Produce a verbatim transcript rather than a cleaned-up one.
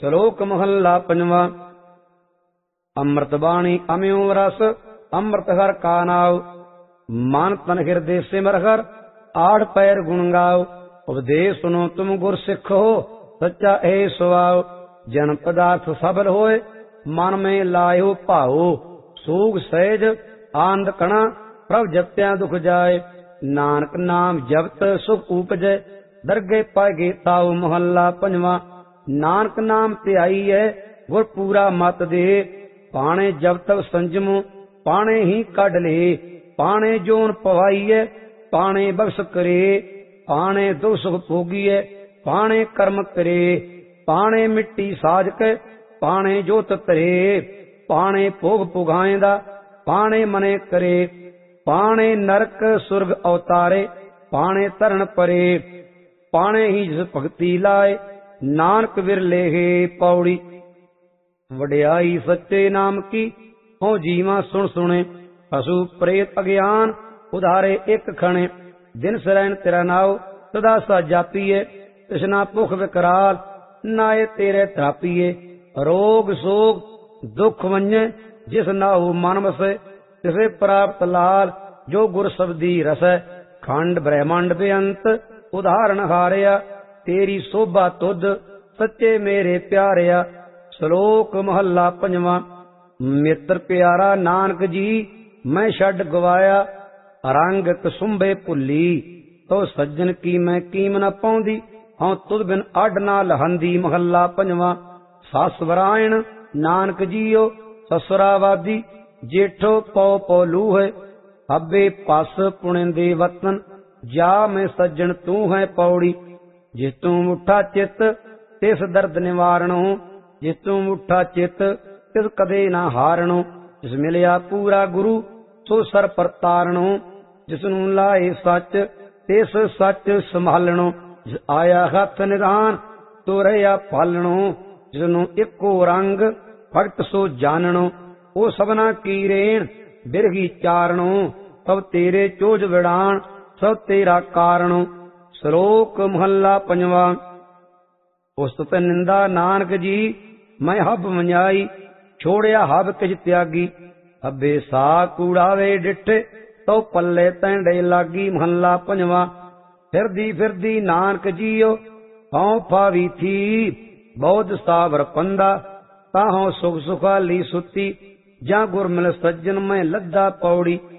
ਸ਼ਲੋਕ ਮਹੱਲਾ ਪੰਜਵਾਂ। ਅੰਮ੍ਰਿਤ ਬਾਣੀ ਅਮਿਓ ਰਸ ਅੰਮ੍ਰਿਤ ਹਰ ਕਾ ਨਾਉ। ਮਨ ਤਨ ਹਿਰਦੇ ਸਿਮਰ ਹਰ ਆੜ ਪੈਰ ਗੁਣ ਗਾਓ। ਉਪਦੇਸ਼ ਸੁਨੋ ਤੁਮ ਗੁਰ ਸਿੱਖੋ ਸੱਚਾ ਇਹ ਸੁਆਓ। ਜਨ ਪਦਾਰਥ ਸਬਲ ਹੋਏ ਮਨ में लायो भाओ। सूग सहज आनंद कणा प्रभ जप्त्या दुख जाए। नानक नाम जपत सुख उपजै दरगे पागे ताऊ। मोहल्ला पंजवां। नानक नाम ध्याई है गुर पूरा मत दे। पाणे जब तब संजमो पाणे ही कढ ले। पाणे जोन पवाई है पाणे बख्श करे। पाणे दुख सुख भोगी है पाणे कर्म करे। पाणे मिट्टी साज के पाणे जोत तरे। पाणे भोग पुगाएंदा पाणे मने करे। पाणे नरक सुरग अवतारे पाणे तरन परे। पाणे ही जिस भगति लाए नानक विरले है पौड़ी। वड्याई सच्चे नाम की हो जीवा सुन सुने। पशु प्रेत अज्ञान उधारे एक खणे। दिन सरैन तेरा नाव सदा सा जापीए। तृष्णा भुख विकराल नाए तेरे त्रापीए। रोग सोग दुख वंजे जिस नाहु मन वसे। तिसे प्राप्त लाल जो गुर शब्दी रसै। खंड ब्रह्मांड बेअंत उदाहरण हारिया। तेरी शोभा तुद सच्चे मेरे प्यारिया। श्लोक महला पंजवां। मित्र प्यारा नानक जी मैं छड़ गवाया। रंग कसुंबे भुली तो सज्जन की मैं कीम न पाउंदी। हूं तुद बिन अड ना लहंदी। महला पंजवां। ससवरायण नानक जियो ससुरावादी। जेठो पौ पौ लूह अबे पस पुणेंदे वतन। जा में सज्जन तू है पौड़ी। जिस तू उठा चित तिस दर्द निवारणो। जिस तू उठा चित तिस कदे ना हारणो। जिस मिलिया पूरा गुरु सो सर पर तारणो। जिसनू लाए सच तिस सच संभालणो। जिस आया हथ निधान तो रहा पालणो। जिसनू इको रंग भगत सो जानणो। ओ सबना की रेण बिरही चारणो। सब तेरे चोज विड़ान सब तेरा कारणो। श्लोक महला पंजवां। उस्तत निंदा नानक जी मैं हब मन्याई। छोड़िया हब किछ त्यागी। हबे सा कूड़ावे डिठे तो पल्ले तैंडे लागी। महला पंजवां। फिरदी फिरदी नानक जियो हौं फावी थी। बहुत सावर पंदा ताहों सुख सुखाली सुती। जा गुर मिल सज्जन में लद्दा पौड़ी।